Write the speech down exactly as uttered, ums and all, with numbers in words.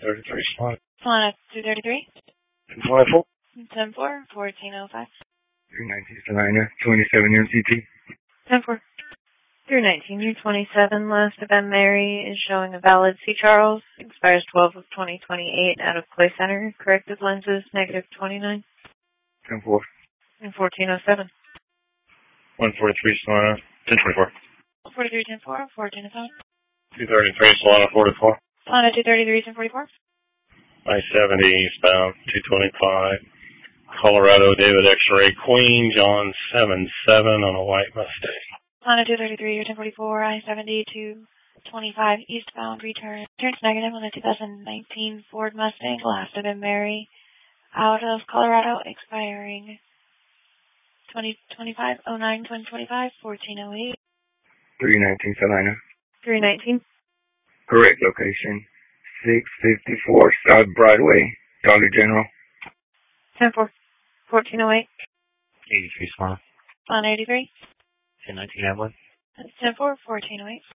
thirty-three slot. Solana two thirty-three. twenty-four. ten four, fourteen oh five. three nineteen Salina, twenty-seven M C T. ten four. three nineteen U twenty-seven, last event Mary is showing a valid C. Charles. Expires twelve of twenty twenty-eight out of Clay Center. Corrected lenses, negative twenty-nine. ten four. And fourteen oh seven. one forty-three Salina, ten twenty-four. forty-three, ten four, fourteen oh seven. two thirty-three Salina, forty-four. Solana two thirty-three, ten forty-four. I seventy eastbound, two twenty-five. Colorado, David X-ray, Queen, John seven seven on a white Mustang. Solana two thirty-three, ten forty-four, I seventy, two twenty-five eastbound, return. Turns negative on the two thousand nineteen Ford Mustang, last event Mary, out of Colorado, expiring twenty twenty-five oh nine twenty twenty-five, fourteen oh eight. three nineteen Salina. three nineteen. Correct location. six fifty-four South Broadway, Dollar General. ten four, fourteen oh eight. eighty-three Salina. On eighty-three. ten nineteen Evelyn. ten four, fourteen oh eight.